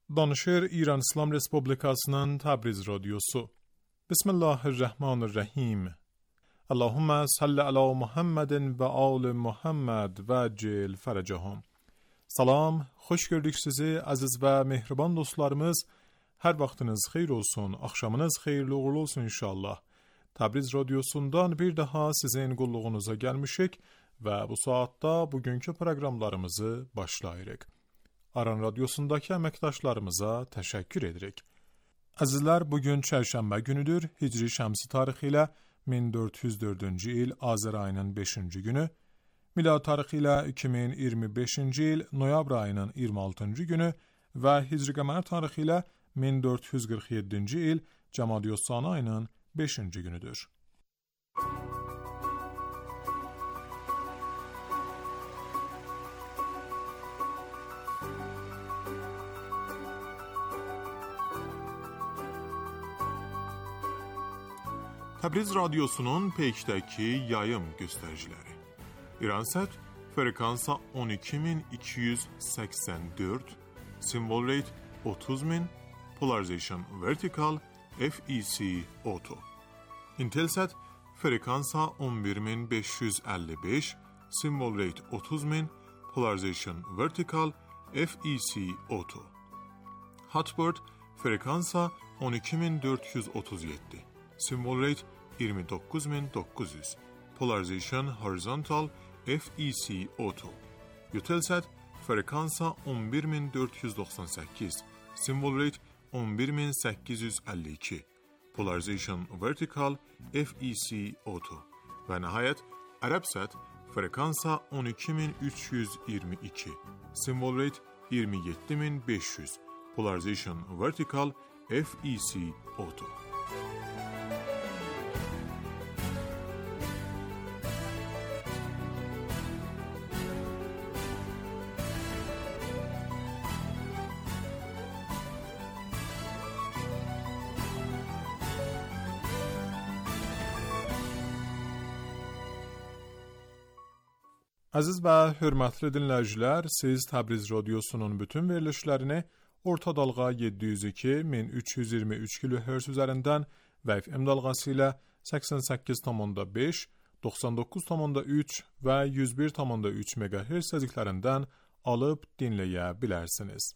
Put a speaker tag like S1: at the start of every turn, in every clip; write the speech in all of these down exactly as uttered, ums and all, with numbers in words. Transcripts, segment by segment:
S1: Danışır İran İslam Respublikasının Tabriz Radyosu. Bismillahirrahmanirrahim. Allahümme salli ala Muhammedin ve al Muhammed ve cil feracahum. Salam, hoş gördük sizi aziz ve mehriban dostlarımız. Her vaktiniz hayır olsun, akşamınız hayırlı uğurlu olsun inşallah. Tabriz Radyosu'ndan bir daha sizin kulluğunuza gelmişik ve bu saatte bugünkü programlarımızı başlayırıq. Aran Radyosu'ndaki emektaşlarımıza teşekkür ederek. Azizler, bugün çarşamba günüdür. Hicri Şemsi tarihiyle bin dört yüz dördüncü il Azər ayının beşinci günü. Milad tarihiyle iki bin iyirmi beşinci il Noyabr ayının iyirmi altıncı günü ve Hicri Qəmər tarihiyle bin dört yüz qırx yeddinci il Cəmadiyyə ayının beşinci günüdür. Təbriz Radyosu'nun peykdəki yayım göstəriciləri. İransat frekansa on iki bin iki yüz səksən dörd, symbol rate otuz bin, polarization vertical, F E C auto. Intelsat frekansa on bir bin beş yüz əlli beş, symbol rate otuz bin, polarization vertical, F E C auto. Hotbird frekansa on iki bin dörd yüz otuz yeddi, symbol rate iyirmi dokuz bin dokuz yüz, polarization horizontal, F E C auto. Eutelsat frekansa on bir bin dörd yüz doxsan səkkiz, symbol rate on bir bin səkkiz yüz əlli iki, polarization vertical, F E C auto. Və nəhayət Arabsat frekansa on iki bin üç yüz iyirmi iki, symbol rate iyirmi yeddi bin beş yüz, polarization vertical, F E C auto. Aziz və hörmətli dinləyicilər, siz Təbriz Radyosu'nun bütün verilişlərini orta dalğa yeddi yüz iki min üç yüz iyirmi üç kilohertz üzərindən və F M dalğası ilə səksən səkkiz nöqtə beş, doxsan doqquz nöqtə üç və yüz bir nöqtə üç megahertz səzilərindən alıb dinləyə bilərsiniz.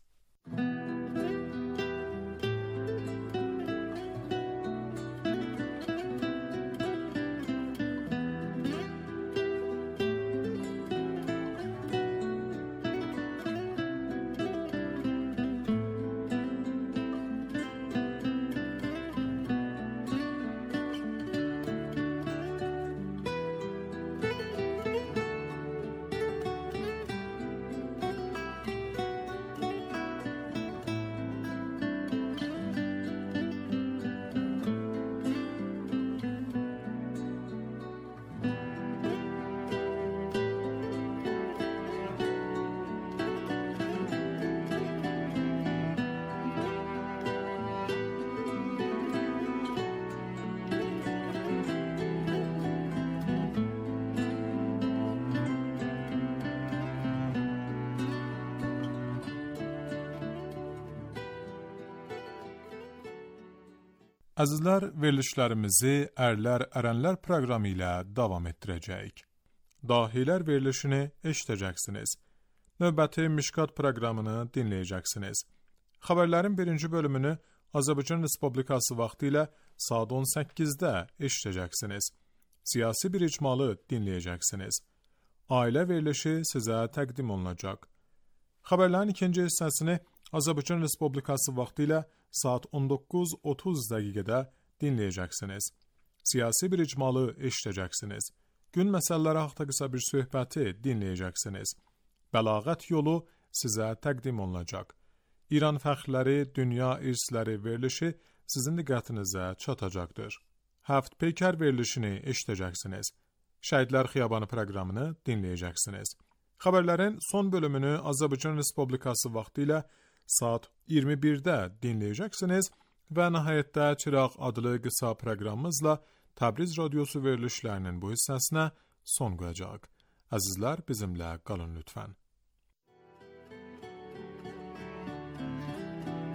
S1: Əzizlər, verilişlərimizi Ərlər Ərənlər proqramı ilə davam etdirəcəyik. Dahilər verilişini eşidəcəksiniz. Növbəti Mişkat proqramını dinləyəcəksiniz. Xəbərlərin birinci bölümünü Azərbaycan Respublikası vaxtı ilə saat on səkkizdə eşidəcəksiniz. Siyasi bir icmalı dinləyəcəksiniz. Ailə verilişi sizə təqdim olunacaq. Xəbərlərin ikinci hissəsini Azərbaycan Respublikası vaxtı ilə saat on doqquz otuz dəqiqədə dinləyəcəksiniz. Siyasi bir icmalı eşidəcəksiniz. Gün məsələləri haqqında qısa bir söhbəti dinləyəcəksiniz. Bəlağət yolu sizə təqdim olunacaq. İran fəxrləri, dünya irsləri verilişi sizin diqqətinizə çatacaqdır. Həft peykər verilişini eşidəcəksiniz. Şəhidlər Xiyabanı proqramını dinləyəcəksiniz. Xəbərlərin son bölümünü Azərbaycan Respublikası vaxtı ilə saat iyirmi birdə dinləyəcəksiniz və nəhayətdə Çıraq adlı qısa proqramımızla Təbriz Radyosu verilişlərinin bu hissəsinə son qoyacaq. Əzizlər, bizimlə qalın lütfən.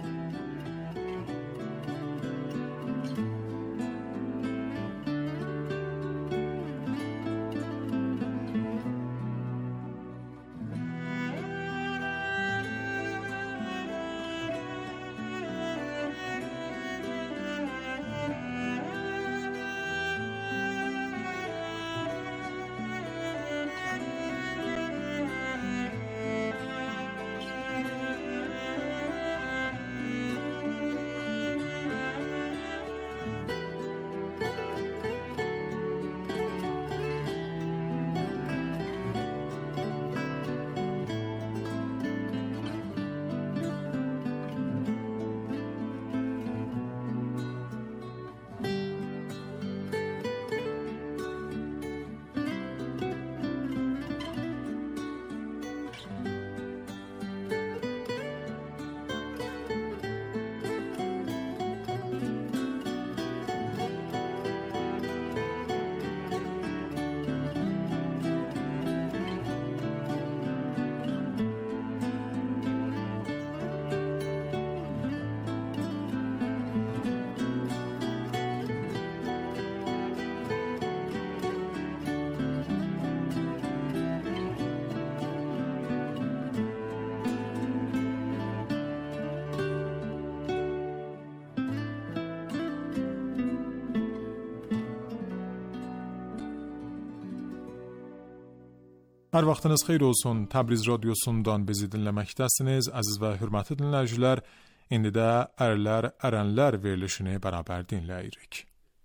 S1: Hər vaxtınız xeyir olsun. Təbriz radiosundan bizi dinləməkdəsiniz. Əziz və hörmətli dinləyicilər, indi də Ərlər Ərənlər verilişini bərabər dinləyirik.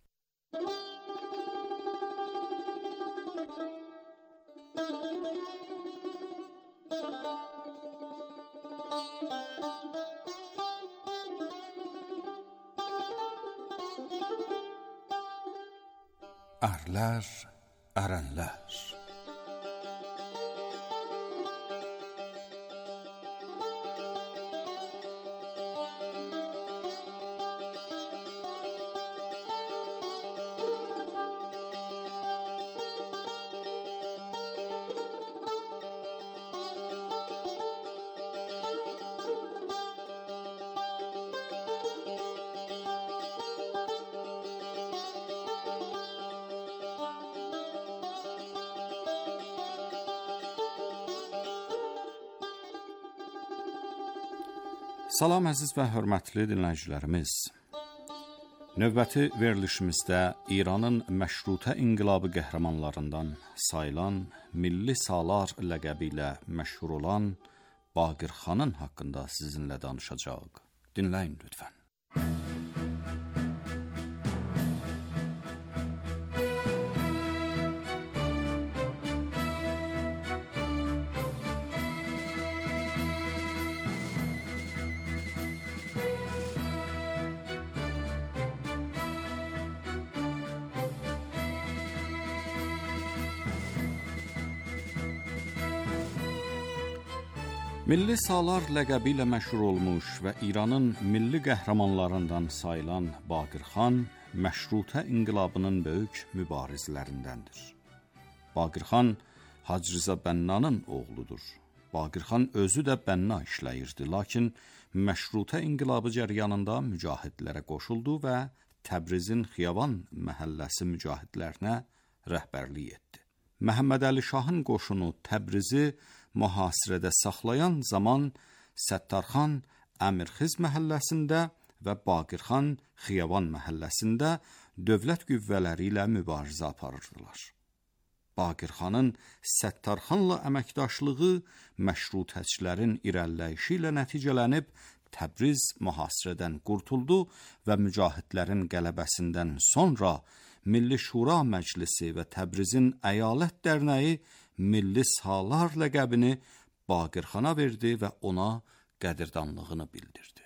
S2: Ərlər Ərənlər. Salam əziz və hörmətli dinləyicilərimiz. Növbəti verilişimizdə İranın məşrutə inqilabı qəhrəmanlarından sayılan Milli Salar ləqəbi ilə məşhur olan Baqir Xanın haqqında sizinlə danışacağıq. Dinləyin lütfən. Milli Salar ləqəbi ilə məşhur olmuş və İranın milli qəhrəmanlarından sayılan Baqir Xan, məşrutə inqilabının böyük mübarizlərindəndir. Baqir Xan, Hacı Rza Bənnanın oğludur. Baqir Xan özü də bənna işləyirdi, lakin məşrutə inqilabı cəryanında mücahidlərə qoşuldu və Təbrizin Xiyaban məhəlləsi mücahidlərinə rəhbərlik etdi. Məhəmməd Əli Şahın qoşunu Təbrizi mühasirədə saxlayan zaman Səttarxan Əmirxiz məhəlləsində və Baqir Xan Xiyaban məhəlləsində dövlət qüvvələri ilə mübarizə aparırdılar. Baqir Xanın Səttarxanla əməkdaşlığı məşrutəçilərin irəliləyişi ilə nəticələnib, Təbriz mühasirədən qurtuldu və mücahidlərin qələbəsindən sonra Milli Şura Məclisi və Təbrizin Əyalət Dərnəyi Milli Salar ləqəbini Baqir Xana verdi və ona qədirdanlığını bildirdi.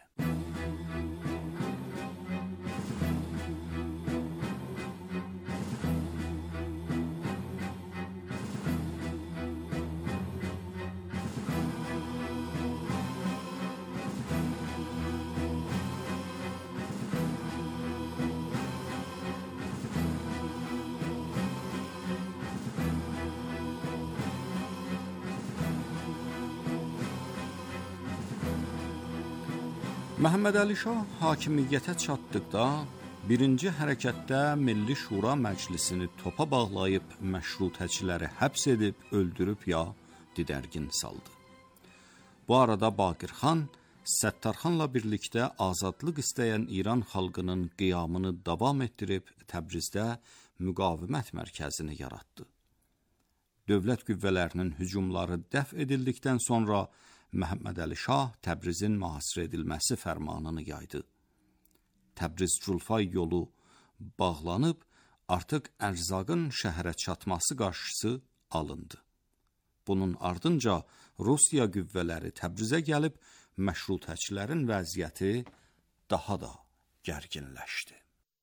S2: Məhəmməd Əli Şah hakimiyyətə çatdıqda birinci hərəkətdə Milli Şura Məclisini topa bağlayıb məşrutəçiləri həbs edib, öldürüb ya didərgin saldı. Bu arada Baqir Xan Səttarxanla birlikdə azadlıq istəyən İran xalqının qiyamını davam etdirib Təbrizdə müqavimət mərkəzini yaratdı. Dövlət qüvvələrinin hücumları dəf edildikdən sonra Məhəmməd Əli Şah Təbrizin mühasirə edilməsi fərmanını yaydı. Təbriz-Culfay yolu bağlanıb, artıq ərzaqın şəhərə çatması qarşısı alındı. Bunun ardınca Rusiya qüvvələri Təbrizə gəlib, məşrutəçilərin vəziyyəti daha da gərginləşdi.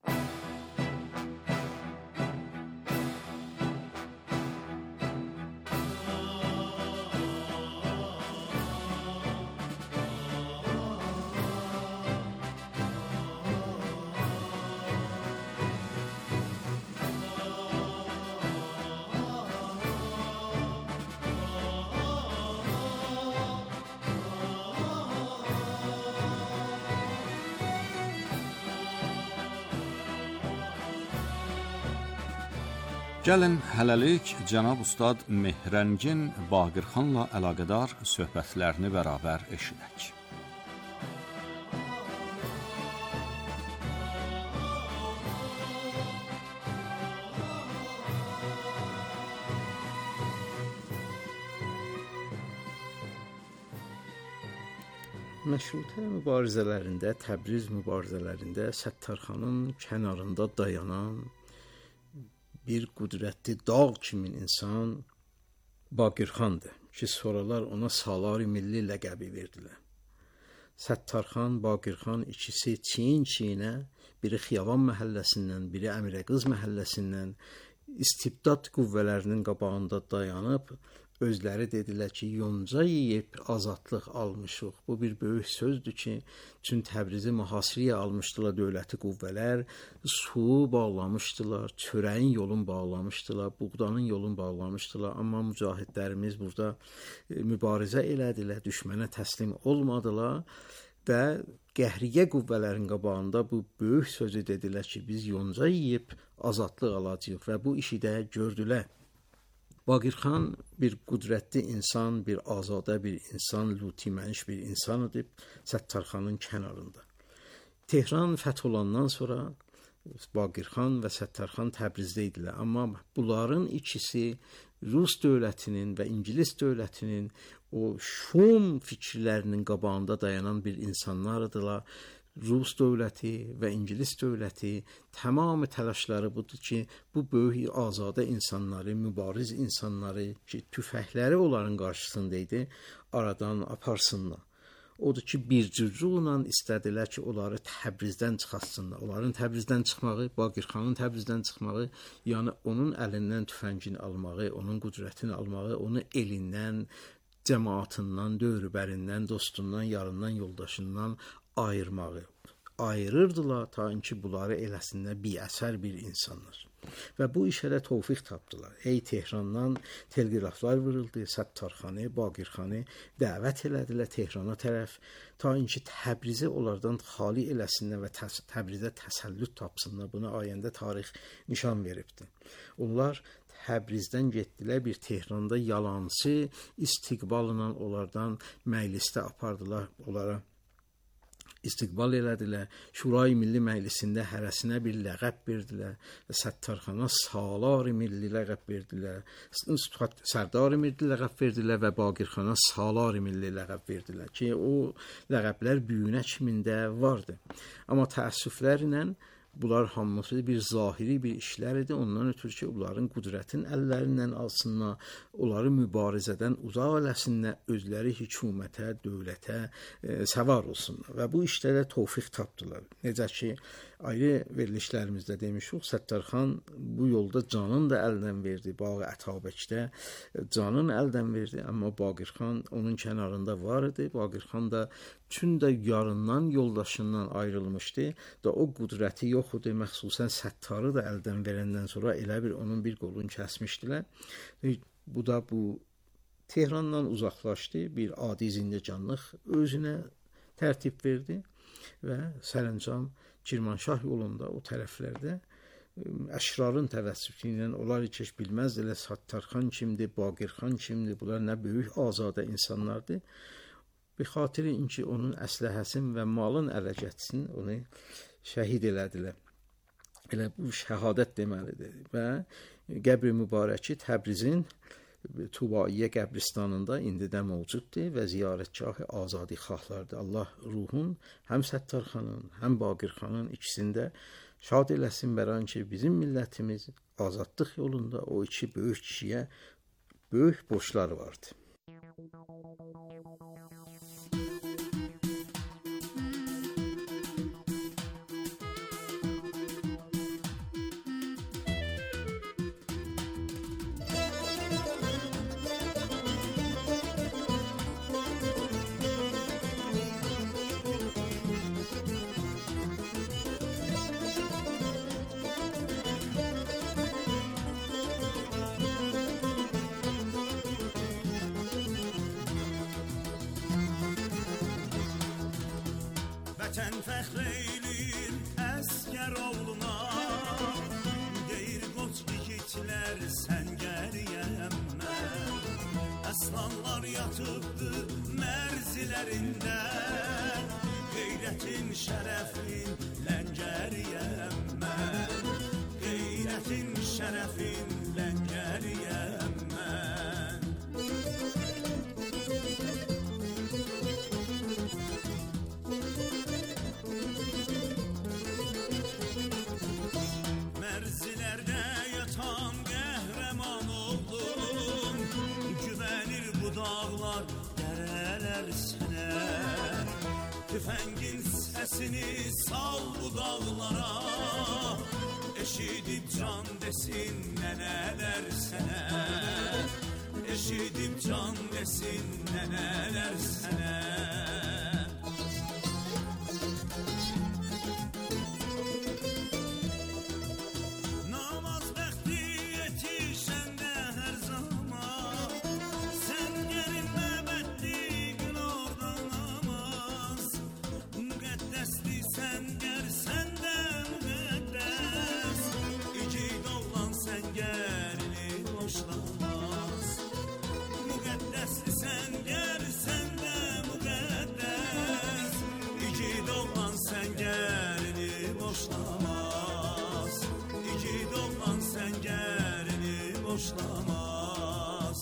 S2: Gəlin hələlik cənab Ustad Mehrəngin Baqir Xanla əlaqədar söhbətlərini bərabər eşidək.
S3: Məşrutə mübarizələrində, Təbriz mübarizələrində Səttarxanın kənarında dayanan bir qüdrətli dağ kimi insan Baqirxandır ki, sonralar ona Salari Milli ləqəbi verdilər. Səttarxan, Baqirxan ikisi çiyin-çiyinə, biri Xiyavan məhəlləsindən, biri Əmirəqız məhəlləsindən istibdad qüvvələrinin qabağında dayanıb özləri dedilər ki, yonca yeyib azadlıq almışıq. Bu bir böyük sözdür ki, çün Təbrizi mühasirəyə almışdılar dövləti qüvvələr, suyu bağlamışdılar, çörəyin yolunu bağlamışdılar, buğdanın yolunu bağlamışdılar. Amma mücahidlərimiz burada mübarizə elədilər, düşmənə təslim olmadılar və qəhriyyə qüvvələrin qabağında bu böyük sözü dedilər ki, biz yonca yeyib azadlıq alacağıq və bu işi də gördülər. Baqirxan bir qüdrətli insan, bir azadə bir insan, lütiməniş bir insan edib Səttarxanın kənarında. Tehran fəth olandan sonra Baqirxan və Səttarxan Təbrizdə idilər. Amma bunların ikisi Rus dövlətinin və İngilis dövlətinin o şum fikirlərinin qabağında dayanan bir insanlardılar. Rus dövləti və İngilis dövləti tamamı təlaşları budur ki, bu böyük azadə insanları, mübariz insanları ki, tüfəkləri onların qarşısında idi, aradan aparsınlar. Odur ki, bir cürcüqlə istədilər ki, onları Təbrizdən çıxartsınlar. Onların Təbrizdən çıxmağı, Baqirxanın Təbrizdən çıxmağı, yəni onun əlindən tüfəngini almağı, onun qüdrətini almağı, onu elindən, cəmaatından, dövrbərindən, dostundan, yarından, yoldaşından ayırmağı. Ayırırdılar ta ki, bunları eləsinlər bir əsər bir insanlar. Və bu işə də tövfiq tapdılar. Ey Tehrandan telqraflar vuruldu, Səttarxanı, Baqirxanı dəvət elədilər Tehrana tərəf, ta ki, Təbrizi onlardan xali eləsinlər və təs Təbrizə təsəllüt tapsınlar. Buna ayəndə tarix nişan veribdir. Onlar Təbrizdən getdilər, bir Tehranda yalançı istiqballa onlardan məclisdə apardılar, onlara istiqbal elədilər. Şurayı Milli Məclisində hərəsinə bir ləqəb verdilər və Səttarxana Salari Milli ləqəb verdilər. Sərdari Milli ləqəb verdilər və Baqirxana Salari Milli ləqəb verdilər ki, o ləqəblər büyünə kimində vardı. Amma təəssüflərlə bunlar hamısı bir zahiri bir işlər idi. Ondan ötürü ki, onların qüdrətin əllərindən alsınlar, onları mübarizədən uzaq eləsinlər, özləri hökumətə, dövlətə e, səvar olsunlar. Və bu işdə də tövfiq tapdılar. Necə ki, ayrı verilişlərimizdə demişik, Səttarxan bu yolda canını da əldən verdi. Bağı Ətabəkdə canını əldən verdi, amma Baqirxan onun kənarında var idi. Baqirxan da tüm də yarından, yoldaşından ayrılmışdı da o qüdrəti yox idi. Məxsusən Səttarı da əldən verəndən sonra elə bir onun bir qolunu kəsmişdilər. Bu da bu Tehrandan uzaqlaşdı, bir adi zindecanlıq özünə tərtib verdi və sərəncam Kirmanşah yolunda o tərəflərdə əşrarın təvəssütü ilə onlar heç bilməzdilər Səttarxan kimdir, Baqirxan kimdir, bunlar nə böyük azadə insanlardır. Bir xatirə ki, onun əsləhəsin və malın ələ getsin, onu şəhid elədilər. Elə bu şəhadət deməlidir. Və qəbri mübarəki Təbrizin Tubaiyyə qəbristanında indi də mövcuddur və ziyarətgahı azadi xahlardır. Allah ruhun həm Səttarxanın, həm Baqirxanın ikisində şad eləsin bəran ki, bizim millətimiz azadlıq yolunda o iki böyük kişiyə böyük borcları vardı.
S4: Vətən fəxr eylir əskər oğluna, deyir qoç igidlər səngəriyəm mən. Əslanlar yatıbdır mərzilərində, qeyrətin şərəfin ləngəriyəm mən. Qeyrətin şərəfin ləngəriyəm mən. Tüfengin sesini sal bu dağlara, eşidip can desin neneler sene, eşidip can desin neneler sene. Namaz vakti yetişende her zaman, sen gerinme bettiğin oradan namaz. Müqəddəsli sən gər səndə müqəddəs, İcid olan sən gərini boşlamaz. Müqəddəsli sən gər səndə müqəddəs, İcid olan sən gərini boşlamaz. İcid olan sən gərini boşlamaz.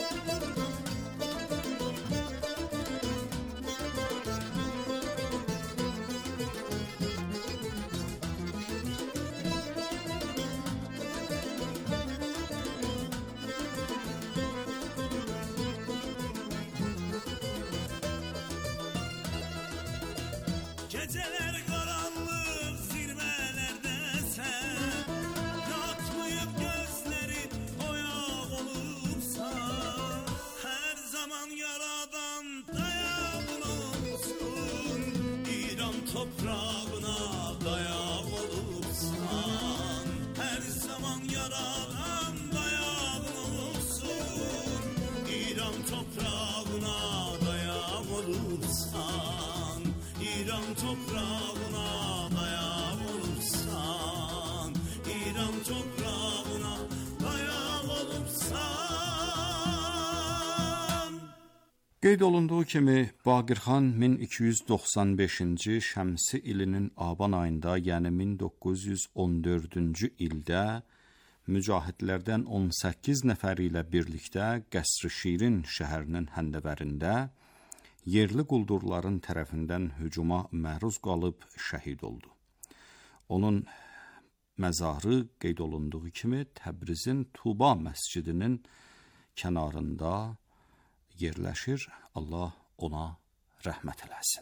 S4: Geceler karanlık zirvelerde sen, yatmayıp gözlerin oyak olursa, her zaman yaradan dayak olursun. İran toprağına dayak olursan, her zaman yaradan dayak olursun. İran toprağına dayak olursan, İran toprağına dayak olursan, İran toprağına dayak olursan.
S2: Qeyd olunduğu kimi Baqirxan min iki yüz doxsan beşinci şəmsi ilinin aban ayında, yəni min doqquz yüz on dördüncü ildə mücahidlərdən on səkkiz nəfəri ilə birlikdə Qəsr-i Şirin şəhərinin həndəvərində yerli quldurların tərəfindən hücuma məruz qalıb şəhid oldu. Onun məzarı qeyd olunduğu kimi Təbrizin Tuba məscidinin kənarında yerləşir. Allah ona rəhmət eləsin.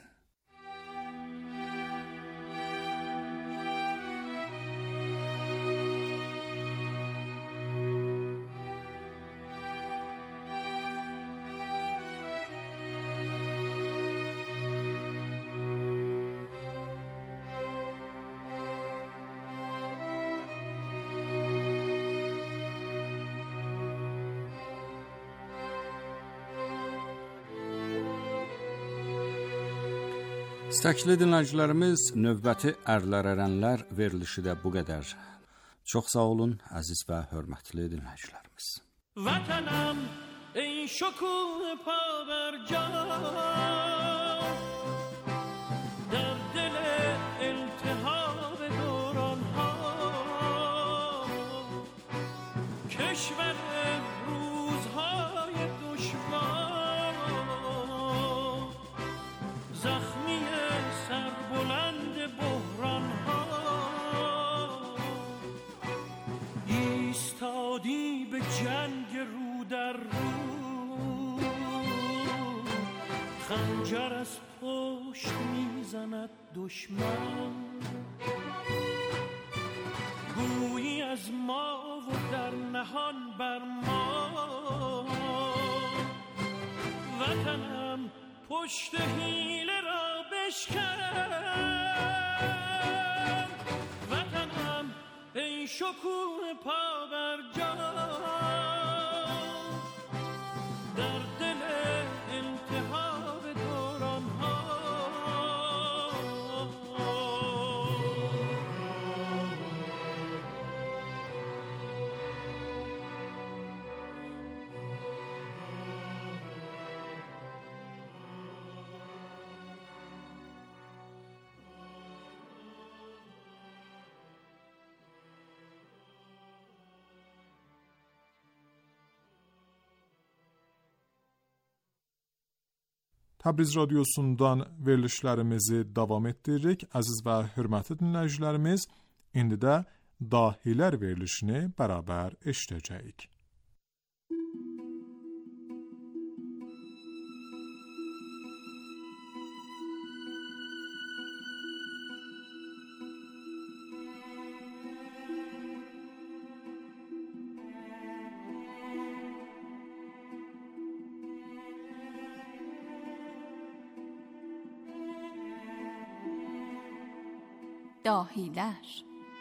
S2: İstəkli dinləyicilərimiz, növbəti Ərlər Ərənlər verilişi də bu qədər. Çox sağ olun, əziz və hörmətli dinləyicilərimiz.
S5: Vətənəm, ey şokul pavərcan, در دل التهاب دوران ها، کشور روزهای دشوار، زخمی سربلند بحران ها، ایستادی به جنگ رو در رو، خنجر از پشت میزند دشمن، گویی از ما و در نهان بر ما، وطنم پشت حیله را بشکن، وطنم ای شکوه پابرجان، در دل التهاب دوران ها،
S1: Təbriz radiosundan verilişlərimizi davam etdiririk. Əziz və hörmətli dinləyicilərimiz, indi də Dahilər verilişini bərabər eşidəcəyik.
S6: داهیلر.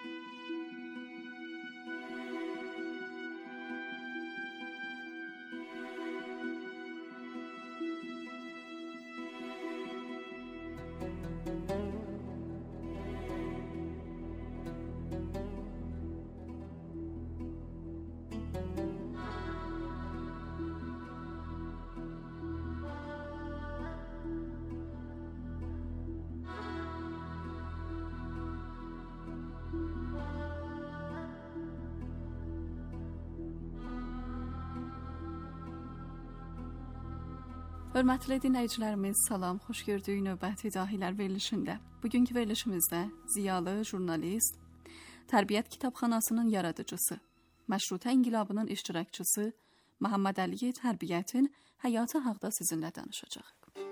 S6: Hörmətli dinləyicilərimiz, salam, xoş gördük növbəti Dahilər verilişində. Bugünkü verilişimizdə ziyalı jurnalist, Tərbiyyət Kitabxanasının yaradıcısı, Məşrutə İnqilabının iştirakçısı Məhəmməd Əli Tərbiyyətin həyatı haqqında sizinlə danışacaq.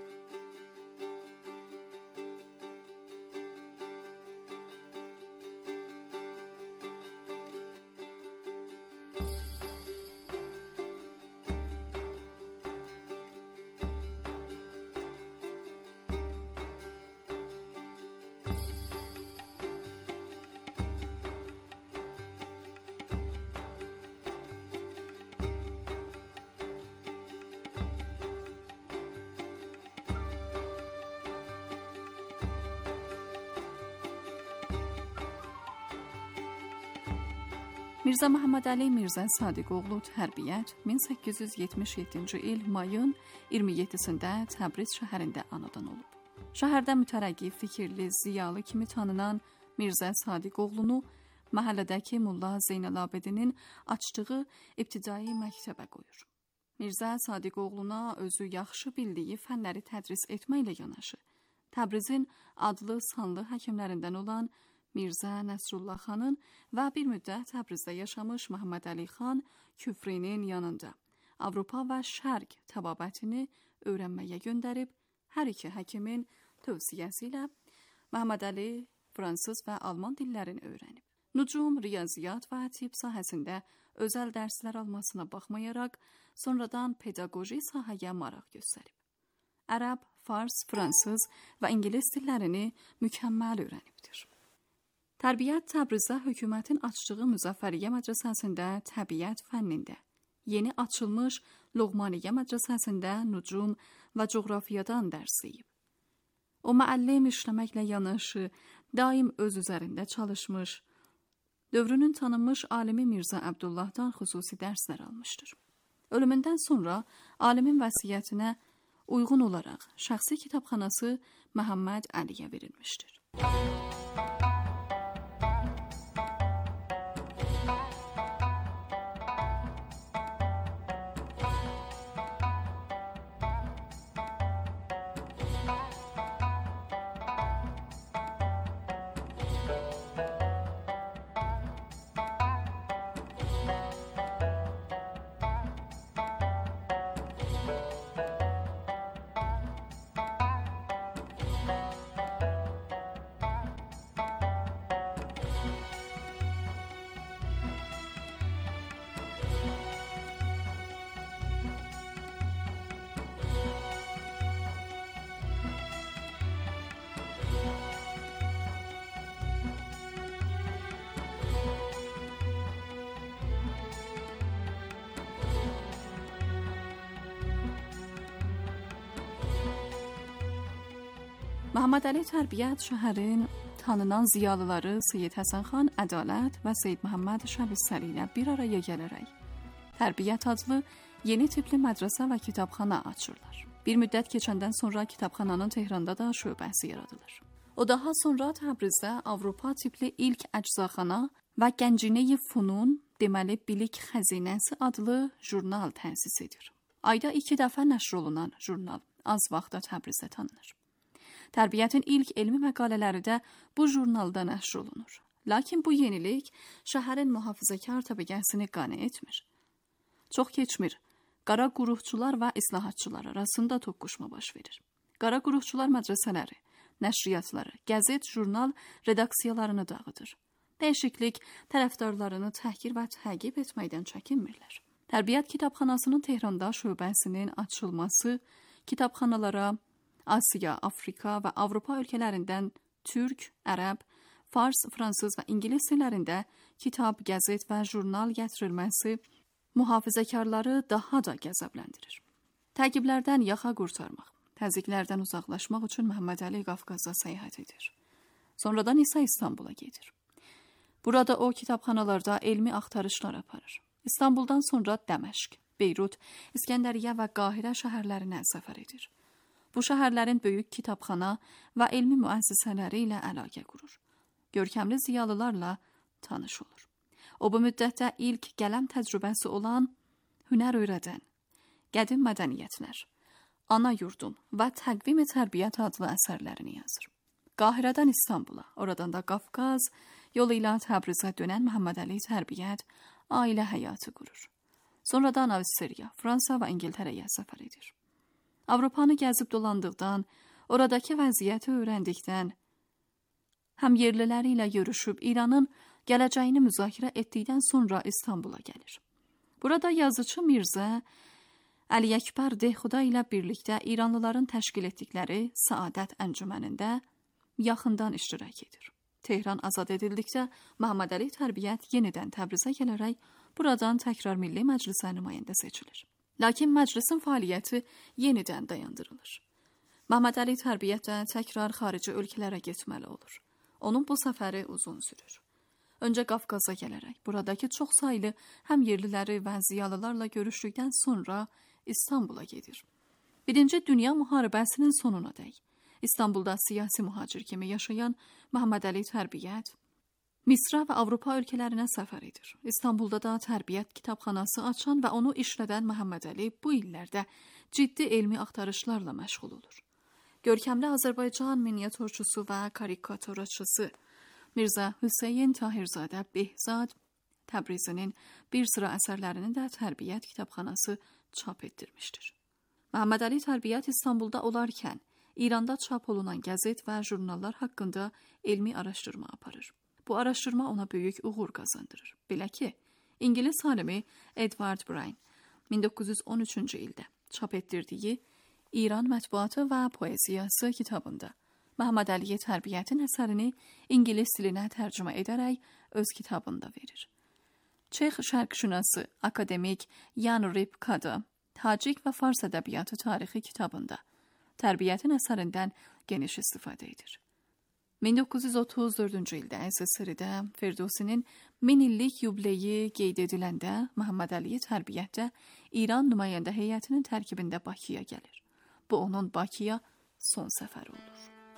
S6: Mirzə Məhəmməd Əli Mirzə Sadiqoğlu Tərbiyyət min səkkiz yüz yetmiş yeddinci il mayın iyirmi yeddisində Təbriz şəhərində anadan olub. Şəhərdə mütərəqqi, fikirli, ziyalı kimi tanınan Mirzə Sadiqoğlunu məhəllədəki Molla Zeynəlabidinin açdığı ibtidai məktəbə qoyur. Mirzə Sadiqoğluna özü yaxşı bildiyi fənləri tədris etməklə yanaşı, Təbrizin adlı sanlı həkimlərindən olan Mirzə Nəsrullah xanın və bir müddət Təbrizdə yaşamış Məhəmməd Əli xan Küfrinin yanında Avropa və Şərq təbabətini öyrənməyə göndərib, hər iki həkimin tövsiyəsi ilə Məhəmməd Əli fransız və alman dillərini öyrənib. Nucum, riyaziyyat və tibb sahəsində özəl dərslər almasına baxmayaraq, sonradan pedaqoji sahəyə maraq göstərib. Ərəb, fars, fransız və ingilis dillərini mükəmməl öyrənibdir. Tərbiyyət Təbrizdə hökumətin açdığı Müzəffəriyyə mədrəsəsində təbiət fənnində, yeni açılmış Loğmaniyyə mədrəsəsində nucum və coğrafiyadan dərs deyib. O müəllim işləməklə yanaşı, daim öz üzərində çalışmış, dövrünün tanınmış alimi Mirzə Əbdullahdan xüsusi dərslər almışdır. Ölümündən sonra alimin vəsiyyətinə uyğun olaraq şəxsi kitabxanası Məhəmməd Əliyə verilmişdir. Məhəmməd Əli Tərbiyyət şəhərin tanınan ziyalıları Seyyid Həsən xan Ədalət və Seyyid Məhəmməd Şəbissəli ilə bir araya gələrək Tərbiyyət adlı yeni tipli mədrəsə və kitabxana açırlar. Bir müddət keçəndən sonra kitabxananın Tehranda da şöbəsi yaradılır. O daha sonra Təbrizdə Avropa tipli ilk əczaxana və Gəncine-i Funun, deməli Bilik Xəzinəsi adlı jurnal təsis edir. Ayda iki dəfə nəşr olunan jurnal az vaxtda Təbrizdə tanınır. Tərbiyyətin ilk elmi məqalələri də bu jurnalda nəşr olunur. Lakin bu yenilik şəhərin mühafizəkar təbəqəsini qane etmir. Çox keçmir, qara quruhçular və islahatçılar arasında toqquşma baş verir. Qara quruhçular mədrəsələri, nəşriyyatları, qəzet, jurnal redaksiyalarını dağıdır. Dəyişiklik tərəfdarlarını təhqir və təqib etməkdən çəkinmirlər. Tərbiyyət kitabxanasının Tehranda şöbəsinin açılması kitabxanalara Asiya, Afrika və Avropa ölkələrindən türk, ərəb, fars, fransız və ingilis dillərində kitab, qəzet və jurnal gətirilməsi mühafizəkarları daha da qəzəbləndirir. Təqiblərdən yaxa qurtarmaq, təzyiqlərdən uzaqlaşmaq üçün Məhəmməd Əli Qafqaza səyahət edir. Sonradan isə İstanbula gedir. Burada o kitabxanalarda elmi axtarışlar aparır. İstanbuldan sonra Dəməşq, Beyrut, İskəndəriyyə və Qahirə şəhərlərinə səfər edir. Bu şəhərlərin böyük kitabxana və elmi müəssisələri ilə əlaqə qurur. Görkəmli ziyalılarla tanış olur. O bu müddətdə ilk qələm təcrübəsi olan Hünər öyrədən, Qədim mədəniyyətlər, Ana yurdum və Təqvim-i Tərbiyyət adlı əsərlərini yazır. Qahirədən İstanbula, oradan da Qafqaz, yolu ilə Təbrizə dönən Məhəmməd Əli Tərbiyyət ailə həyatı qurur. Sonradan Avstriya, Fransa və İngiltərəyə səfər edir. Avropanı gəzib dolandıqdan, oradakı vəziyyəti öyrəndikdən, həm yerliləri ilə görüşüb İranın gələcəyini müzakirə etdikdən sonra İstanbula gəlir. Burada yazıcı Mirzə Əli Əkbər Dehxuda ilə birlikdə İranlıların təşkil etdikləri Səadət əncümənində yaxından iştirak edir. Tehran azad edildikdə Məhəmməd Əli Tərbiyyət yenidən Təbrizə gələrək buradan təkrar Milli Məclisə nümayəndə seçilir. Lakin məclisin fəaliyyəti yenidən dayandırılır. Məhəmməd Əli Tərbiyyət də təkrar xarici ölkələrə getməli olur. Onun bu səfəri uzun sürür. Öncə Qafqaza gələrək, buradakı çox saylı həm yerliləri və ziyalılarla görüşdükdən sonra İstanbula gedir. Birinci Dünya müharibəsinin sonuna dək İstanbulda siyasi mühacir kimi yaşayan Məhəmməd Əli Tərbiyyət Misra və Avropa ölkələrinə səfər edir. İstanbulda da Tərbiyyət kitabxanası açan və onu işlədən Məhəmməd Əli bu illərdə ciddi elmi axtarışlarla məşğul olur. Görkəmli Azərbaycan miniatürçüsü və karikaturaçısı Mirzə Hüseyn Tahirzadə Behzad Təbrizinin bir sıra əsərlərini də Tərbiyyət kitabxanası çap etdirmişdir. Məhəmməd Əli Tərbiyyət İstanbulda olarkən İranda çap olunan qəzet və jurnallar haqqında elmi araşdırma aparır. Bu araşdırma ona böyük uğur qazandırır. Belə ki, İngilis alimi Edward Bryan min doqquz yüz on üçüncü ildə çap etdirdiyi İran mətbuatı və poeziyası kitabında Məhəmməd Əli Tərbiyyətin əsərini İngilis dilinə tərcümə edərək öz kitabında verir. Çex şərqşünası akademik Jan Ripka da Tacik və Fars ədəbiyyatı tarixi kitabında Tərbiyyətin əsərindən geniş istifadə edir. min doqquz yüz otuz dördüncü ildə S S R-də Ferdosinin min illik yubileyi qeyd ediləndə Məhəmməd Əli Tərbiyyətdə İran nümayəndə heyətinin tərkibində Bakıya gəlir. Bu onun Bakıya son səfəri olur.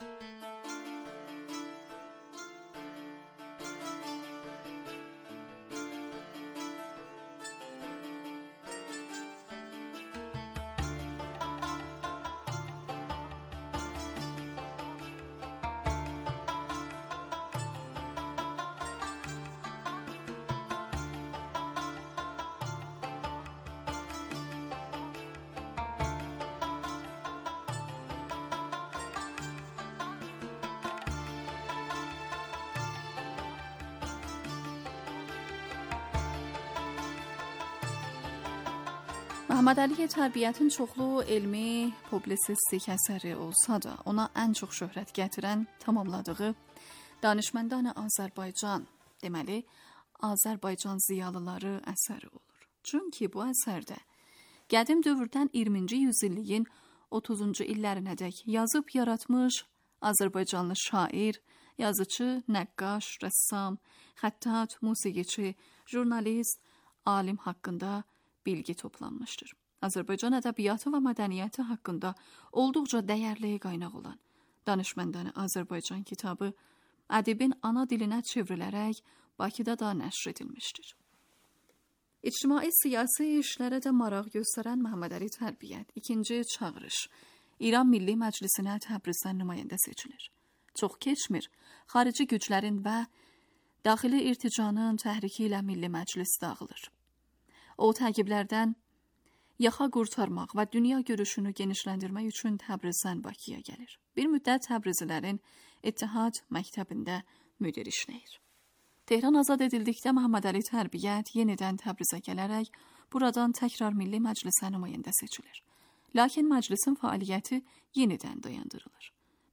S6: Məhəmməd Əli Tərbiyyətin çoxlu elmi, publisistik əsəri olsa da, ona ən çox şöhrət gətirən, tamamladığı Danışməndane Azərbaycan, deməli, Azərbaycan ziyalıları əsəri olur. Çünki bu əsərdə qədim dövrdən iyirminci yüzilliyin otuzuncu illərinədək yazıb yaratmış Azərbaycanlı şair, yazıcı, nəqqaş, rəssam, xəttat, musiqiçi, jurnalist, alim haqqında bilgi toplanmışdır. Azərbaycan ədəbiyyatı və mədəniyyəti haqqında olduqca dəyərli qaynaq olan Danışməndane Azərbaycan kitabı ədibin ana dilinə çevrilərək Bakıda da nəşr edilmişdir. İctimai siyasi işlərə də maraq göstərən Məhəmməd Əli Tərbiyyət ikinci çağırış İran Milli Məclisinə Təbrizdən nümayəndə seçilir. Çox keçmir, xarici güclərin və daxili irticanın təhriki ilə Milli Məclis dağılır. O təqiblərdən yaxa qurtarmaq və dünya görüşünü genişləndirmək üçün Təbrizdən Bakıya gəlir. Bir müddət Təbrizilərin İttihad məktəbində müdir işləyir. Tehran azad edildikdə Məhəmməd Əli Tərbiyyət yenidən Təbrizə gələrək buradan təkrar Milli Məclisə nümayəndə seçilir. Lakin məclisin fəaliyyəti yenidən dayandırılır.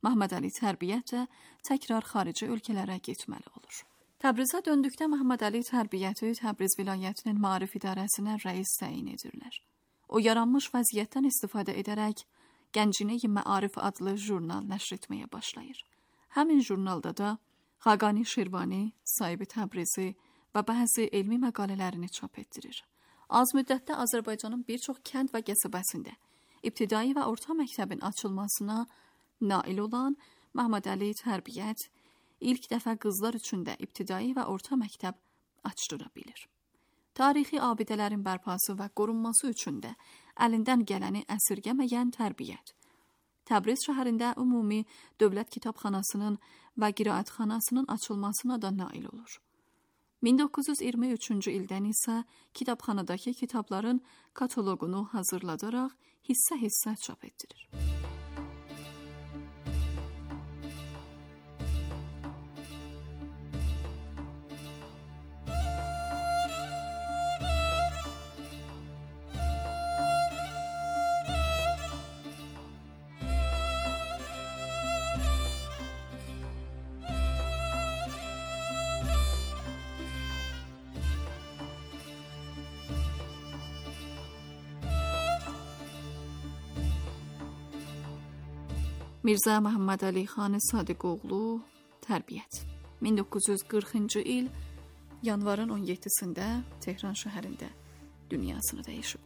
S6: Məhəmməd Əli Tərbiyyət təkrar xarici ölkələrə getməli olur. Təbrizə döndükdə Məhəmməd Əli Tərbiyyəti Təbriz vilayətinin maarif idarəsinə rəis təyin edirlər. O yaranmış vəziyyətdən istifadə edərək Gəncine-i Məarif adlı jurnal nəşr etməyə başlayır. Həmin jurnalda da Xaqani Şirvani, Sahibi Təbrizi və bəzi elmi məqalələrini çap etdirir. Az müddətdə Azərbaycanın bir çox kənd və qəsəbəsində ibtidai və orta məktəbin açılmasına nail olan Məhəmməd Əli Tərbiyyət ilk dəfə qızlar üçün də ibtidai və orta məktəb açdıra bilir. Tarixi abidələrin bərpası və qorunması üçün də əlindən gələni əsirgəməyən Tərbiyyət Təbriz şəhərində ümumi dövlət kitabxanasının və qiraətxanasının açılmasına da nail olur. min doqquz yüz iyirmi üçüncü ildən isə kitabxanadakı kitabların kataloqunu hazırladaraq hissə-hissə çap etdirir. Mirzə Məhəmməd Əli Xan Sadiqoğlu Tərbiyyət min doqquz yüz qırxıncı il yanvarın on yeddisində Tehran şəhərində dünyasını dəyişib.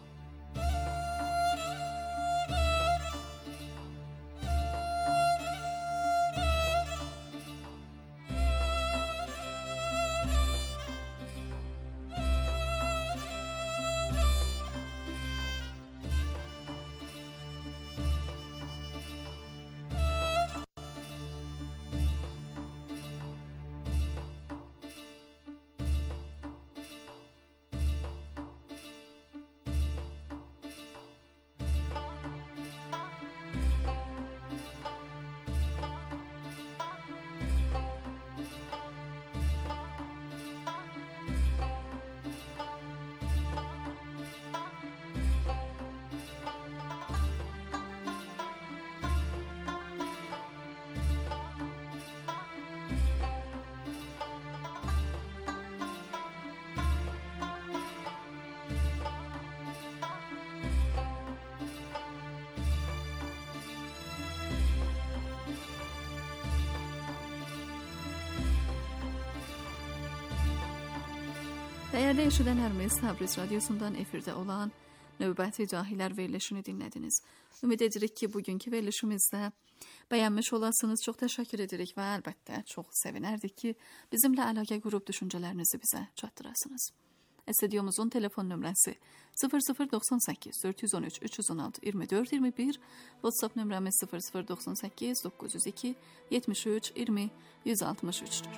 S6: Dəyərli eşidənlərimiz, Təbriz radiosundan efirdə olan növbəti Cahilər verilişini dinlədiniz. Ümid edirik ki, bugünkü verilişimizdə bəyənmiş olasınız. Çox təşəkkür edirik və əlbəttə çox sevinərdik ki, bizimlə əlaqə qurub düşüncələrinizi bizə çatdırasınız. Stüdyomuzun telefon nömrəsi sıfır sıfır doxsan səkkiz dörd yüz on üç üç yüz on altı iyirmi dörd iyirmi bir, WhatsApp nömrəmiz sıfır sıfır doxsan səkkiz doqquz yüz iki yetmiş üç iyirmi yüz altmış üçdür.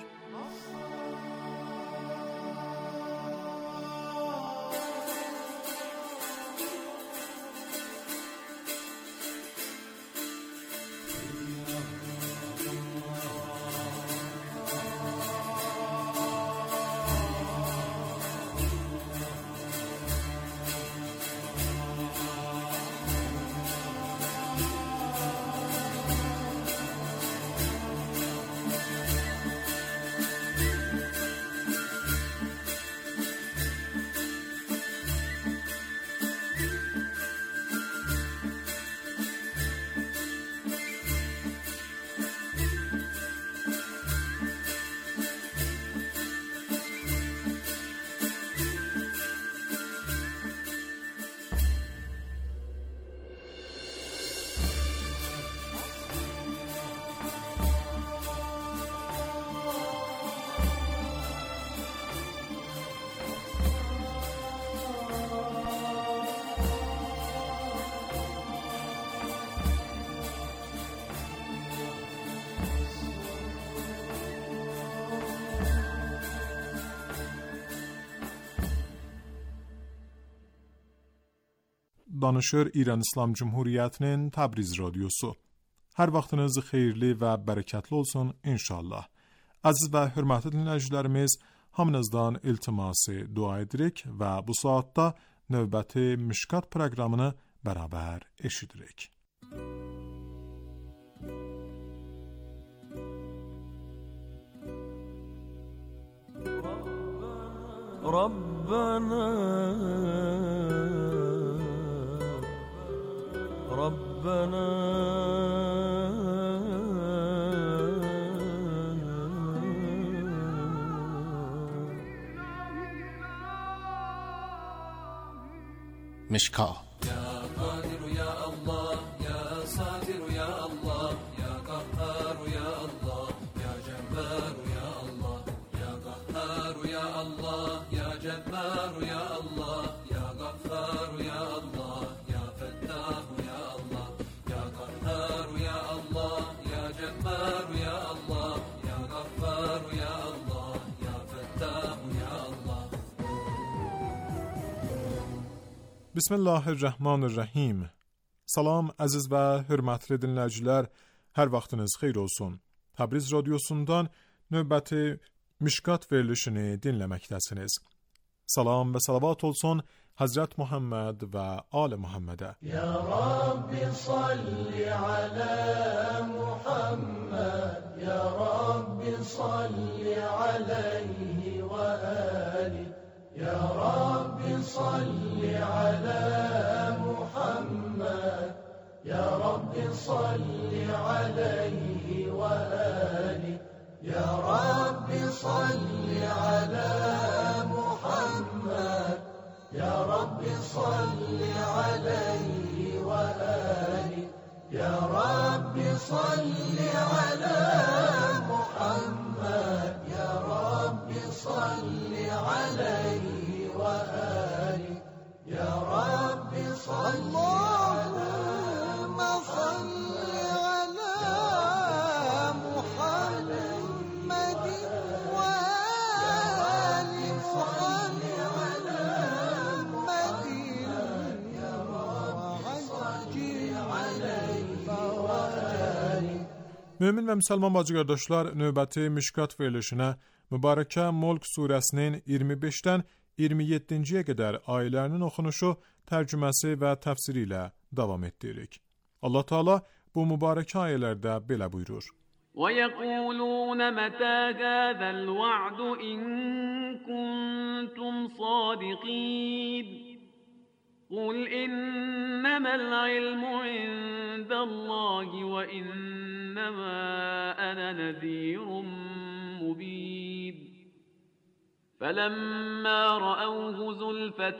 S1: Danışır İran İslam Cumhuriyyətinin Təbriz radiosu. Hər vaxtınız xeyirli və bərəkətli olsun inşallah. Əziz və hörmətli dinləyicilərimiz, hamınızdan iltiması dua edirik və bu saatda növbəti Mişkat proqramını bərabər eşidirik.
S5: ربنا ربنا
S2: مشکا
S4: يا قادر يا الله يا ساتر يا الله يا قهار يا الله يا جبار يا الله يا قهار يا الله يا جبار يا الله يا غفار يا الله يا فتاح يا الله يا قهار يا الله يا جبار يا الله يا غفار يا الله يا فتاح يا الله.
S1: Bismillahirrahmanirrahim. Salam əziz və hörmətli dinləyicilər, hər vaxtınız xeyir olsun. Təbriz radiosundan növbəti Mişkat verilişini dinləməkdəsiniz. Salam və salavat olsun Hazret Muhammed və Ali Muhammedə.
S7: Ya Rabbi salli ala Muhammed, Ya Rabbi salli alayhi və ali. Ya Rabbi salli ala Muhammed, Ya Rabbi salli alayhi və ali. Ya Rabbi salli ala Muhammed, Ya Rabbi salli alayhi və ali. Ya Rabbi salli ala Muhammed, Ya Rabbi salli alayhi və ali. Ya Rabbi salli Allahümme salli ala Muhammed və ali Muhammed ya Rabbi alayhi və ali.
S1: Mömin və müsəlman bacı qardaşlar, növbəti Mişkat verilişinə Mübarəkə Mulk surəsinin iyirmi beşdən iyirmi yeddinci qədər ayələrinin oxunuşu, tərcüməsi və təfsiri ilə davam etdiririk. Allah Teala bu mübarək ayələrdə belə buyurur:
S8: وَيَقُولُونَ مَتَى هَذَا الْوَعْدُ إِن كُنتُمْ صَادِقِينَ قُلْ إِنَّمَا الْعِلْمُ عِندَ اللَّهِ وَإِنَّمَا أَنَا نَذِيرٌ مُبِينٌ فَلَمَّا رَأَوْهُ زُلْفَةً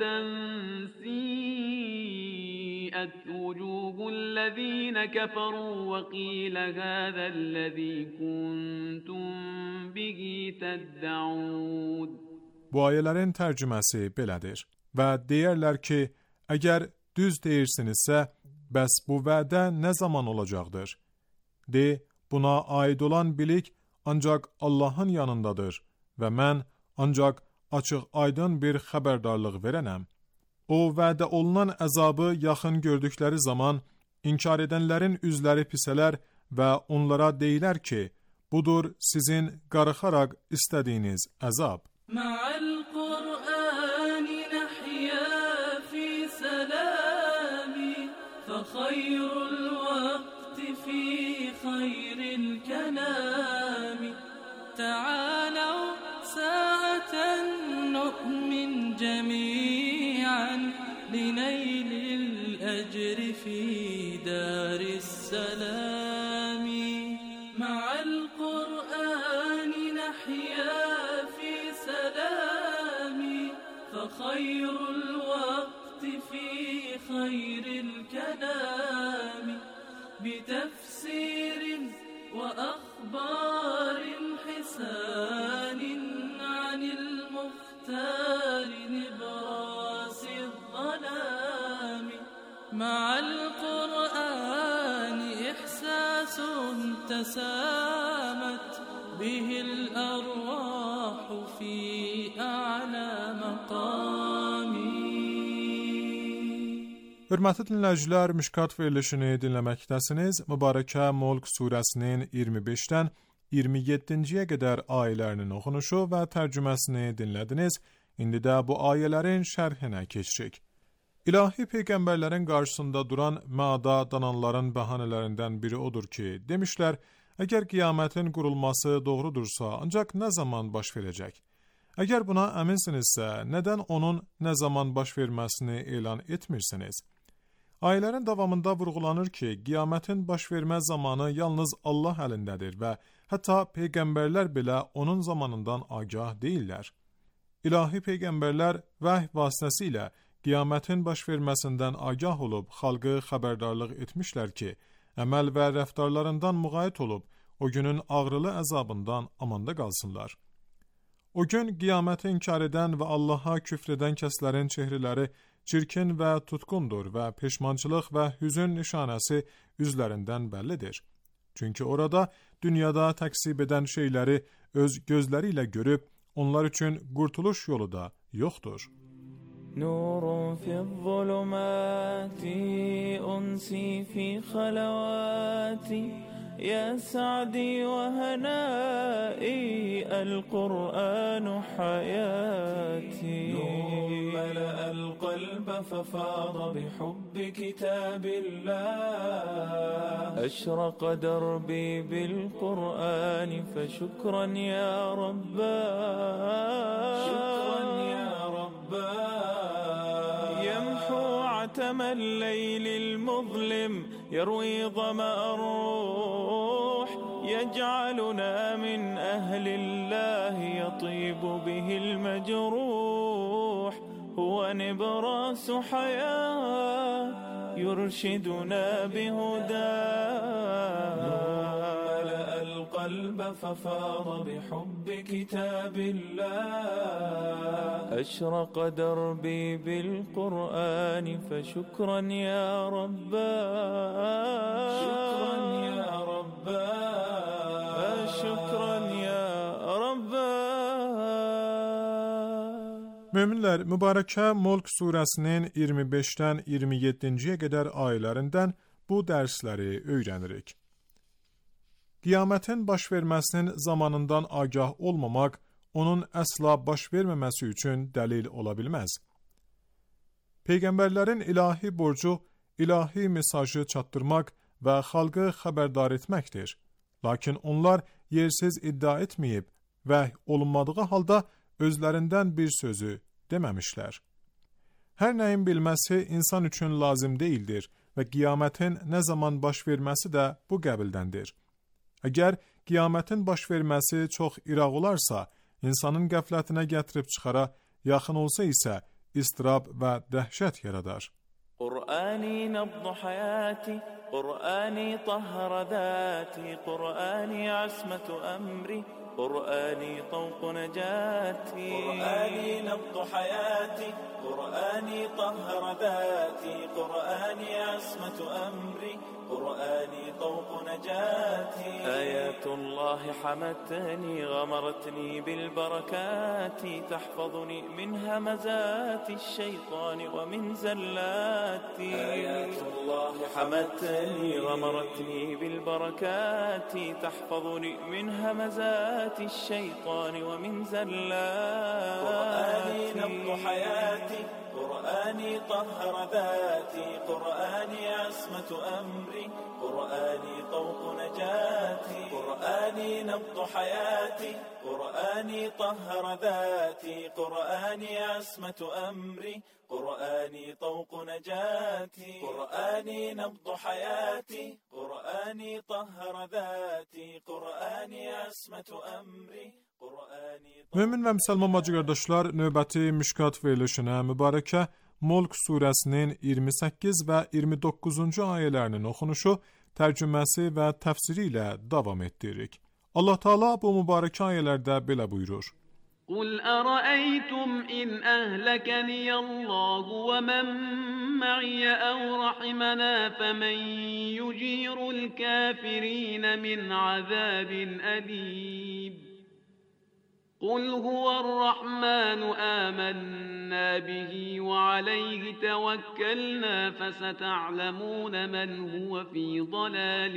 S8: سِيئَتْ وُجُوهُ الَّذِينَ كَفَرُوا وَقِيلَ هَذَا الَّذِي كُنتُم بِهِ تَدَّعُونَ.
S1: Bu ayələrin tərcüməsi belədir və deyərlər ki, əgər düz deyirsinizsə, bəs bu vədə nə zaman olacaqdır? De, buna aid olan bilik ancaq Allahın yanındadır və mən ancaq açıq aydın bir xəbərdarlıq verənəm. O vədə olunan əzabı yaxın gördükləri zaman inkar edənlərin üzləri pisələr və onlara deyilər ki, budur sizin qarıxaraq istədiyiniz əzab.
S5: Ma'al Qur'ani nahya fi salami fa khayrul waqti fi khayril kalami ta'alaw sa'atan nu'min jami'an linaylil ajri fi daris salami ma'al Qur'ani nahya fi salami fa khayrul waqti fi khayril kalami bitafsirin wa akhbarin hisanin anil mukhtarin ibrasi الظلami ma'al Qur'ani ihsasun tasamat bihi al-arwah fi a'la maqami.
S1: Hörmətli dinləyicilər, Mişkat verilişini dinləməkdəsiniz. Mübarəkə Mulk surəsinin iyirmi beşdən iyirmi yeddinci qədər ayələrinin oxunuşu və tərcüməsini dinlədiniz. İndi də bu ayələrin şərhinə keçirik. İlahi peyğəmbərlərin qarşısında duran məada dananların bəhanələrindən biri odur ki, demişlər, əgər qiyamətin qurulması doğrudursa, ancaq nə zaman baş verəcək? Əgər buna əminsinizsə, nədən onun nə zaman baş verməsini elan etmirsiniz? Ayələrin davamında vurğulanır ki, qiyamətin baş vermə zamanı yalnız Allah əlindədir və hətta peyğəmbərlər belə onun zamanından agah deyirlər. İlahi peyğəmbərlər vəhy vasitəsilə qiyamətin baş verməsindən agah olub, xalqı xəbərdarlıq etmişlər ki, əməl və rəftarlarından müğayət olub, o günün ağrılı əzabından amanda qalsınlar. O gün qiyaməti inkar edən və Allaha küfr edən kəslərin çehriləri çirkin və tutqundur və peşmançılıq və hüzün nişanəsi üzlərindən bəllidir. Çünki orada dünyada təksib edən şeyləri öz gözləri ilə görüb, onlar üçün qurtuluş yolu da yoxdur.
S9: نور في الظلمات أنسي في خلواتي يا سعدي وهنائي القرآن حياتي نور ملأ القلب ففاض بحب كتاب الله أشرق دربي بالقرآن فشكرا يا ربا شكرا يا ربا عتم الليل المظلم يروي ظمأ الروح يجعلنا من أهل الله يطيب به المجروح هو نبراس حياة يرشدنا بهداه ملأ القلب ففاض بحب كتاب الله أشرق دربي بالقرآن فشكرا يا ربا شكرا يا ربا شكرا يا ربا.
S1: Möminlər, mübarəkə Mulk surəsinin iyirmi beşdən iyirmi yeddinci qədər ayələrindən bu dərsləri öyrənirik. Qiyamətin baş verməsinin zamanından agah olmamaq, onun əsla baş verməməsi üçün dəlil ola bilməz. Peyğəmbərlərin ilahi borcu, ilahi mesajı çatdırmaq və xalqı xəbərdar etməkdir. Lakin onlar yersiz iddia etməyib və olunmadığı halda özlərindən bir sözü deməmişlər. Hər nəyin bilməsi insan üçün lazım deyildir və qiyamətin nə zaman baş verməsi də bu qəbildəndir. Əgər qiyamətin baş verməsi çox iraq olarsa, insanın qəflətinə gətirib çıxara, yaxın olsa isə istirab və dəhşət yaradar.
S9: قرآني نبض حياتي قرآني طهر ذاتي قرآني عصمة أمري قرآني طوق نجاتي قرآني نبض حياتي قرآني طهر ذاتي قرآني عصمة أمري قرآني طوق نجاتي آيات الله حمتني غمرتني بالبركات تحفظني من همزات الشيطان ومن زلاتي آيات الله حمتني غمرتني بالبركات تحفظني من همزات الشيطان ومن زلاتي قرآني نبض حياتي قرآني طهر ذاتي قرآني عصمة أمري قرآني طوق نجاتي قرآني نبض حياتي قرآني طهر ذاتي قرآني عصمة أمري قرآني طوق نجاتي قرآني نبض حياتي قرآني طهر ذاتي قرآني عصمة أمري.
S1: Mömin və müsəlman bacı qardaşlar, növbəti Mişkat verilişinə mübarəkə Mulk surəsinin iyirmi səkkiz və iyirmi doqquzuncu ayələrinin oxunuşu, tərcüməsi və təfsiri ilə davam etdiririk. Allah Teala bu mübarək ayələrdə belə buyurur.
S8: قل أرأيتم إن أهلكني الله ومن معي أو رحمنا فمن يجير الكافرين من عذاب أليم قل هو الرحمن آمنا به وعليه توكلنا فستعلمون من هو في ضلال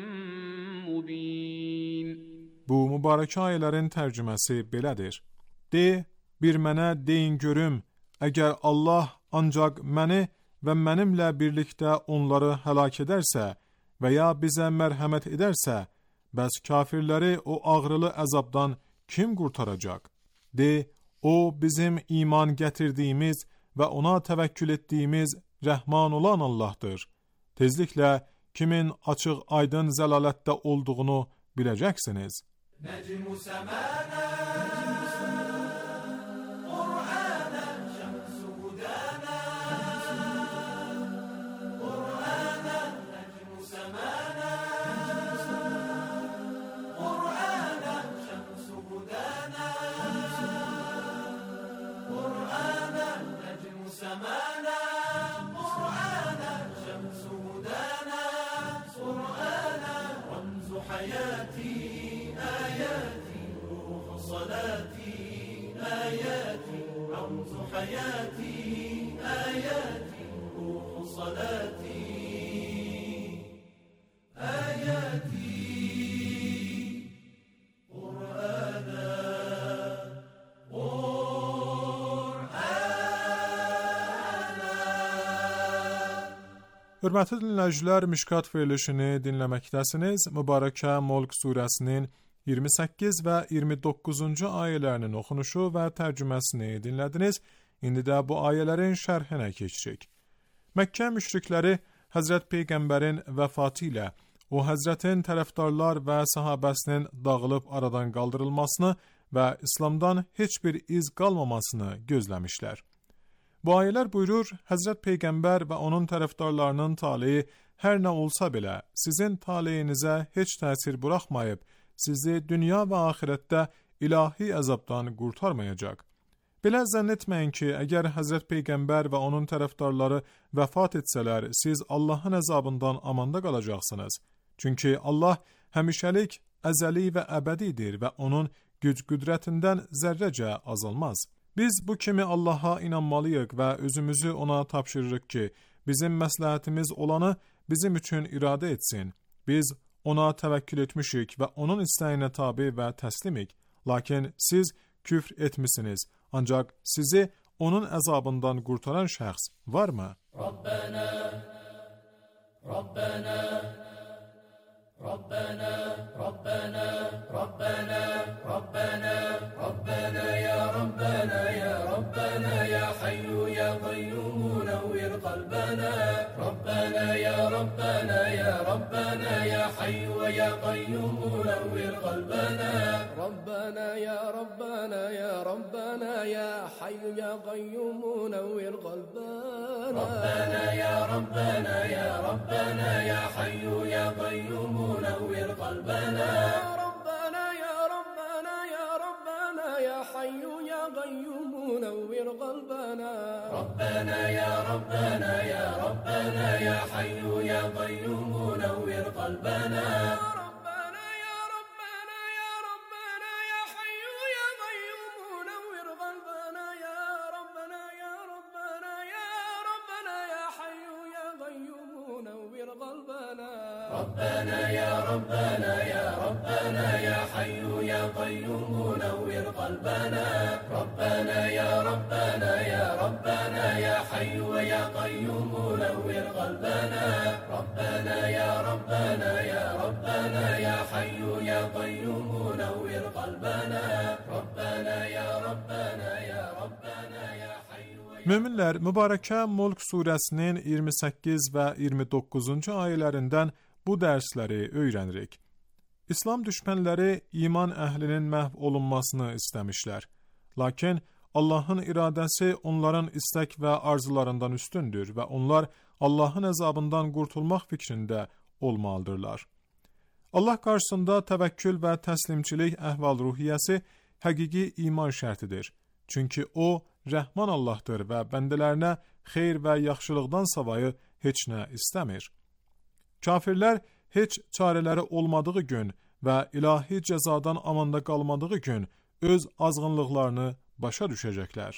S8: مبين.
S1: Bu mübarək ayələrin tərcüməsi belədir. De, bir mənə deyin görüm, əgər Allah ancaq məni və mənimlə birlikdə onları həlak edərsə və ya bizə mərhəmət edərsə, bəs kafirləri o ağrılı əzabdan kim qurtaracaq? De, O, bizim iman gətirdiyimiz və ona təvəkkül etdiyimiz rəhman olan Allahdır. Tezliklə kimin açıq aydın zəlalətdə olduğunu biləcəksiniz.
S4: نجم سمانا قرآنا شمس هدانا قرآنا نجم سمانا قرآنا شمس هدانا قرآنا نجم سمانا قرآنا شمس هدانا قرآنا رمز حياتي آياتي روح صلاتي آياتي رمز حياتي آياتي روح صلاتي آياتي قرآنا
S1: Hörmətli dinləyicilər, Mişkat verilişini dinləməkdəsiniz. Mübarəkə Mulk surəsinin iyirmi səkkiz və iyirmi doqquzuncu ayələrinin oxunuşu və tərcüməsini dinlədiniz. İndi də bu ayələrin şərhinə keçirik. Məkkə müşrikləri Həzrət Peyğəmbərin vəfatı ilə o Həzrətin tərəfdarlar və sahabəsinin dağılıb aradan qaldırılmasını və İslamdan heç bir iz qalmamasını gözləmişlər. Bu ayələr buyurur, Həzrət Peyğəmbər və onun tərəfdarlarının taleyi hər nə olsa belə sizin taleyinizə heç təsir buraxmayıb, sizi dünya və axirətdə ilahi əzabdan qurtarmayacaq. Belə zənn etməyin ki, əgər Həzrət Peyğəmbər və onun tərəfdarları vəfat etsələr, siz Allahın əzabından amanda qalacaqsınız. Çünki Allah həmişəlik, əzəli və əbədidir və onun güc-qüdrətindən zərrəcə azalmaz. Biz bu kimi Allaha inanmalıyıq və özümüzü ona tapşırırıq ki, bizim məsləhətimiz olanı bizim üçün iradə etsin. Biz ona təvəkkül etmişik və onun istəyinə tabi və təslimik. Lakin siz küfr etmisiniz, ancaq sizi onun əzabından qurtaran şəxs varmı?
S4: Rabbana, Rabbana, Rabbana, Rabbana, Rabbana, Rabbana, Rabbana, ya Rabbana, ya Rabbana, ya Hayyu, ya Qayyum, nawwir qalbana. Rabbana, ya Rabbana, ya Rabbana, ya Hayyu, ya Qayyum, nawwir qalbana. Rabbana, ya Rabbana, ya Rabbana, ya Hayyu, ya Qayyum, nawwir qalbana. Rabbana, ya Rabbana, ya Rabbana, ya Hayyu, ya Qayyum, نور قلبنا ربنا يا ربنا يا ربنا يا حي يا قيوم نور قلبنا ربنا يا ربنا يا ربنا يا حي يا قيوم نور قلبنا ربنا يا ربنا يا ربنا يا حي يا قيوم نور قلبنا يا ربنا يا ربنا يا ربنا يا حي يا قيوم نور قلبنا ربنا يا ربنا يا ربنا يا حي يا قيوم نور قلبنا ربنا يا ربنا يا ربنا يا حي يا قيوم نور قلبنا ربنا يا ربنا يا ربنا يا حي يا قيوم نور قلبنا ربنا يا ربنا يا ربنا يا حي.
S1: Möminlər, Mübarəkə Mulk surəsinin iyirmi səkkiz və iyirmi doqquzuncu ayələrindən bu dərsləri öyrənirik. İslam düşmənləri iman əhlinin məhv olunmasını istəmişlər. Lakin Allahın iradəsi onların istək və arzularından üstündür və onlar Allahın əzabından qurtulmaq fikrində olmalıdırlar. Allah qarşısında təvəkkül və təslimçilik əhval-ruhiyyəsi həqiqi iman şərtidir. Çünki O, rəhman Allahdır və bəndələrinə xeyr və yaxşılıqdan savayı heç nə istəmir. Kafirlər heç çarələri olmadığı gün və ilahi cəzadan amanda qalmadığı gün öz azğınlıqlarını başa düşəcəklər.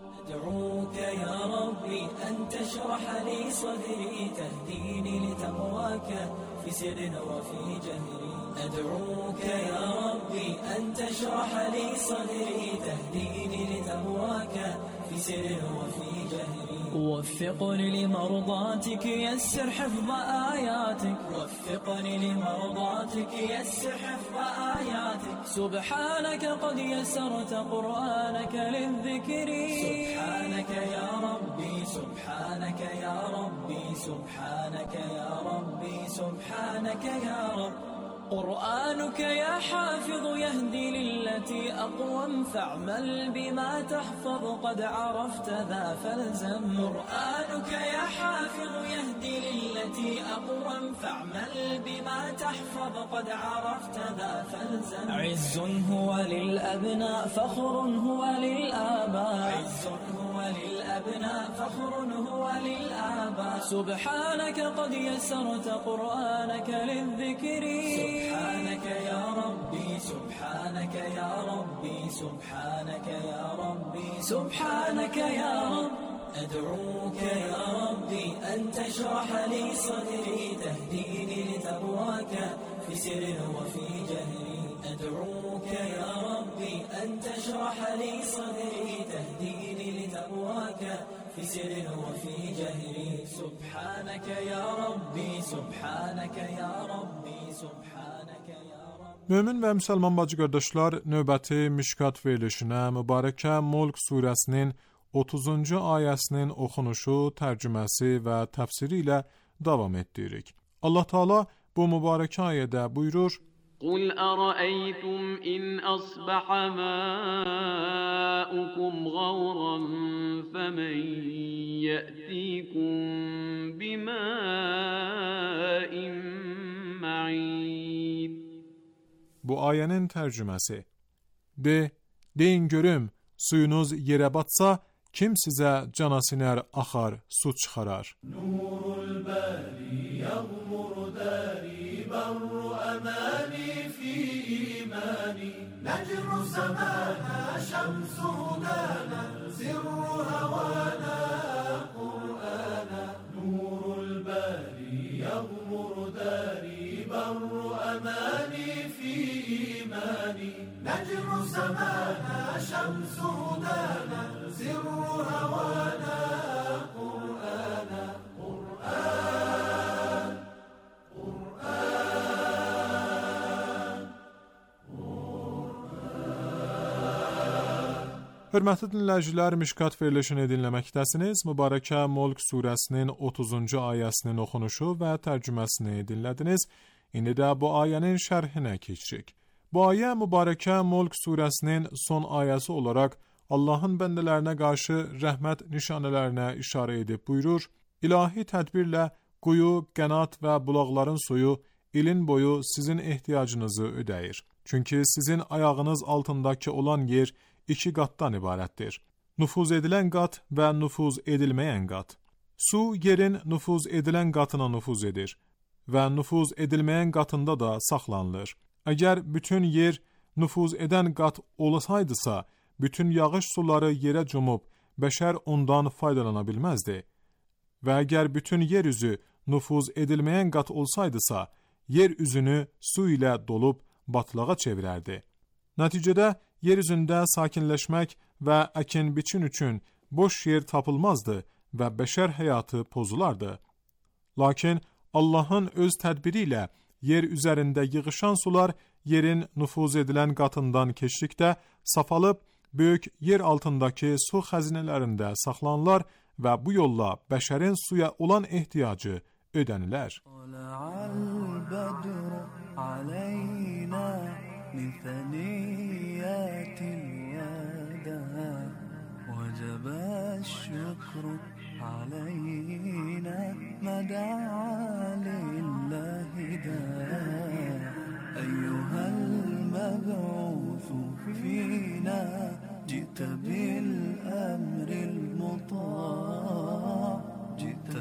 S10: أدعوك يا ربي أن تشرح لي صدري تهديني لتقواك في سر وفي جهري أدعوك يا ربي أن تشرح لي صدري تهديني لتقواك في سر وفي جهري وفقني لمرضاتك يسر حفظ آياتك وفقني لمرضاتك يسر حفظ آياتك سبحانك قد يسرت قرآنك للذكر سبحانك يا ربي سبحانك يا ربي سبحانك يا ربي سبحانك يا رب قرآنك يا حافظ يهدي للتي أقوم فاعمل بما تحفظ قد عرفت ذا فالزم قرآنك يا حافظ يهدي للتي أقوم فاعمل بما تحفظ قد عرفت ذا فالزم عز هو للأبناء فخر هو للآباء عز هو للأبناء فخر هو للآباء سبحانك قد يسرت قرآنك للذكر سبحانك يا ربي سبحانك يا ربي سبحانك يا ربي سبحانك يا رب أدعوك يا ربي أن تشرح لي صدري تهديني لتقواك في سر وفي جهري أدعوك يا ربي أن تشرح لي صدري تهديني لتقواك في سر وفي جهري سبحانك يا ربي سبحانك يا ربي سبحانك يا ربي
S1: Mömin və müsəlman bacı qardaşlar, növbəti Mişkat verilişinə mübarəkə Mulk surəsinin otuzuncu ayəsinin oxunuşu, tərcüməsi və təfsiri ilə davam etdiririk. Allah Taala bu mübarəkə ayədə buyurur:
S8: قل أرأيتم إن أصبح ماؤكم غورا فمن يأتيكم بماء معين.
S1: Bu ayənin tərcüməsi: De, deyin görüm, suyunuz yerə batsa, kim sizə canasinər axar su çıxarar?
S7: Nurul bari yağmur dari barru amani fi imani necru semana şemsu hudana sirru havana Kur'ana Nurul bari yağmur dari barru amani fi imani necru semana şemsu hudana sirru havana Kur'ana Kur'an
S1: Hörmətli dinləyicilər, Mişkat verilişini dinləməkdəsiniz. Mübarəkə Mulk surəsinin otuzuncu ayəsinin oxunuşu və tərcüməsini dinlədiniz. İndi də bu ayənin şərhinə keçirik. Bu ayə mübarəkə Mulk surəsinin son ayəsi olaraq Allahın bəndələrinə qarşı rəhmət nişanələrinə işarə edib buyurur: İlahi tədbirlə quyu, qənat və bulaqların suyu ilin boyu sizin ehtiyacınızı ödəyir. Çünki sizin ayağınız altındakı olan yer iki qatdan ibarətdir. Nüfuz edilən qat və nüfuz edilməyən qat. Su yerin nüfuz edilən qatına nüfuz edir və nüfuz edilməyən qatında da saxlanılır. Əgər bütün yer nüfuz edən qat olasaydısa, bütün yağış suları yerə cumub, bəşər ondan faydalana bilməzdi. Və əgər bütün yer üzü nüfuz edilməyən qat olsaydısa, yer üzünü su ilə dolub batlağa çevirərdi. Nəticədə yer üzündə sakinləşmək və əkin-biçin üçün boş yer tapılmazdı və bəşər həyatı pozulardı. Lakin Allahın öz tədbiri ilə yer üzərində yığışan sular yerin nüfuz edilən qatından keçdikdə safalıb böyük yer altındakı su xəzinələrində saxlanılar və bu yolla bəşərin suya olan ehtiyacı ödənilər.
S7: من ثنيات الوداع وجب الشكر علينا ما دعا لله داع أيها المبعوث فينا جئت بالأمر المطاع جئت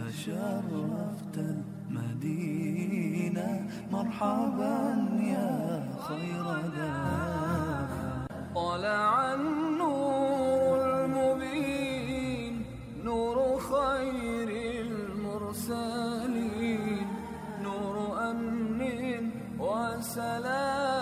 S7: شرفت المدينة مرحبا يا خير